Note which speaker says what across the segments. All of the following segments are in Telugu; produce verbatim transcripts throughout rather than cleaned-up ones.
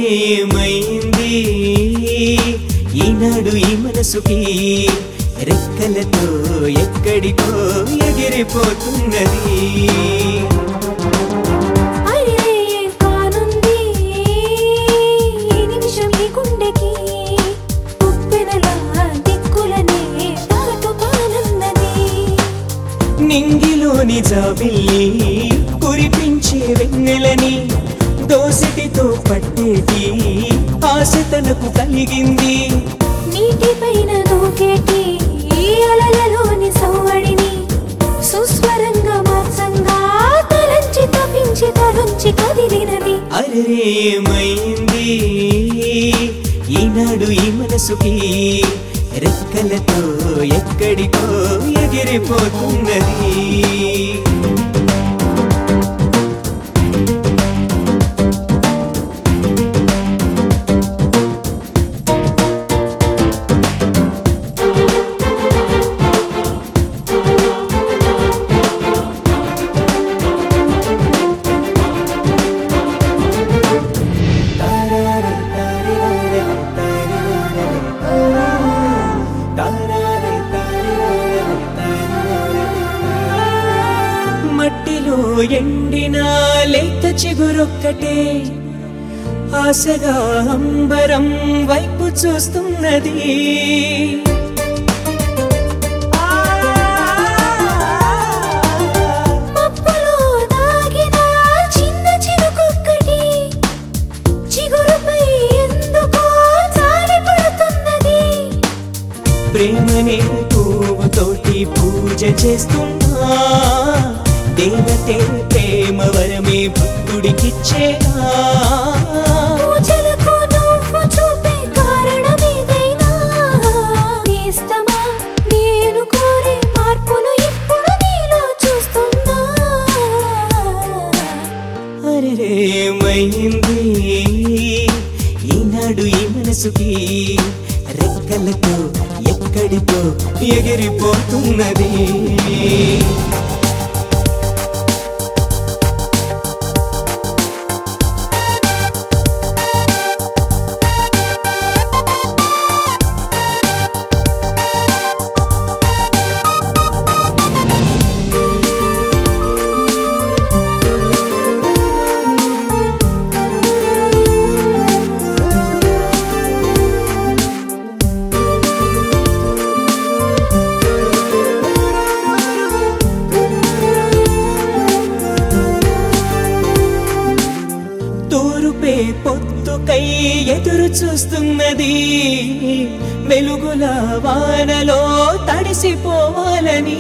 Speaker 1: ఏమైంది ఈనాడు ఈ మనసుకి రెక్కలతో ఎక్కడికో ఎగిరిపోతున్నది నింగిలోని జాబిల్లి కురిపించే వెన్నెలని దోసటితో పట్టేటి ఆశ తనకు కలిగింది
Speaker 2: నీటిపైన దూకేటి అలలలోని సవ్వడిని సుస్వరంగా మార్చంగా తలంచి తపించి తలంచి కదిలినది
Speaker 1: అరే ఏమైంది ఈనాడు ఈ మనసుకి రెక్కలతో ఎక్కడికో ఎగిరిపోతున్నది మట్టిలో ఎండిన లేత చిగురొక్కటే ఆశగా అంబరం వైపు చూస్తున్నది
Speaker 2: మబ్బులో దాగిన చిన్న చినుకొక్కటి చిగురుపై ఎందుకో జారి పడుతున్నది
Speaker 1: ప్రేమనే పువ్వుతోటి పూజ చేస్తున్నా దేవతే ప్రేమ వరమే భక్తుడికిచ్చేనా
Speaker 2: పూజలకు నువ్వు చూపే కారణమేదైనా ఇష్టమా నేను కోరే మార్పును ఇప్పుడు నీలో చూస్తున్నా
Speaker 1: అరే ఏమైంది ఈనాడు ఈ మనసుకి రెక్కలతో ఎక్కడికో ఎగిరిపోతున్నది తూరుపే పొత్తుకై ఎదురు చూస్తున్నది వెలుగుల వానలో తడిసిపోవాలని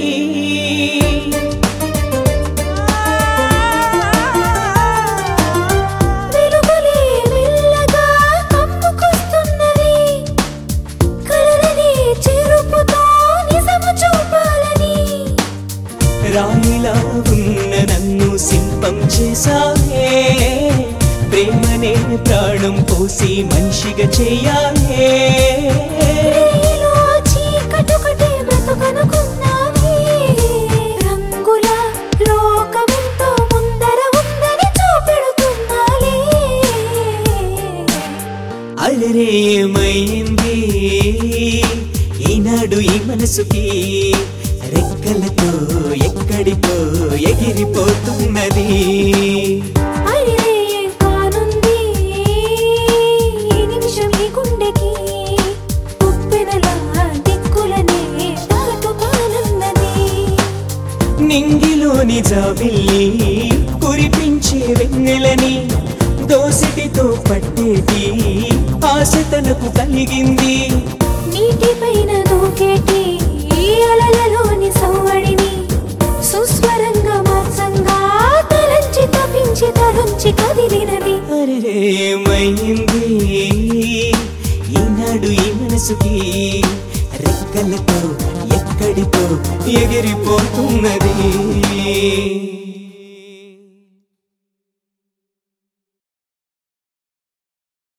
Speaker 2: వెలుగులే మెల్లగా కమ్ముకొస్తున్నవి కలలని చెరుపుతో నిజము చూపాలని
Speaker 1: రాణిలా ఉన్న నన్ను శిల్పం చేసావే ప్రేమనే ప్రాణం పోసి మనిషిగా చెయ్యాలే
Speaker 2: నీలో చీకటొకటే బ్రతుకనుకున్నావే రంగుల లోకమెంతో ముందర ఉందని చూపెడుతున్నాలే
Speaker 1: అలరే ఏమైంది ఈనాడు ఈ మనసుకి రెక్కలతో ఎక్కడికో ఎగిరిపోతున్నది నింగిలోని జాబిల్లి కురిపించే వెన్నెలని దోసటితో పట్టేటి ఆశ తనకు కలిగింది
Speaker 2: నీటిపైన దూకేటి అలలలోని సవ్వడిని సుస్వరంగా మార్చంగా తలంచి తపించి తలంచి కదిలినది
Speaker 1: అరే ఏమైంది ఈనాడు ఈ మనసుకి రెక్కలతో ఎక్కడికో ఎగిరిపోతున్నది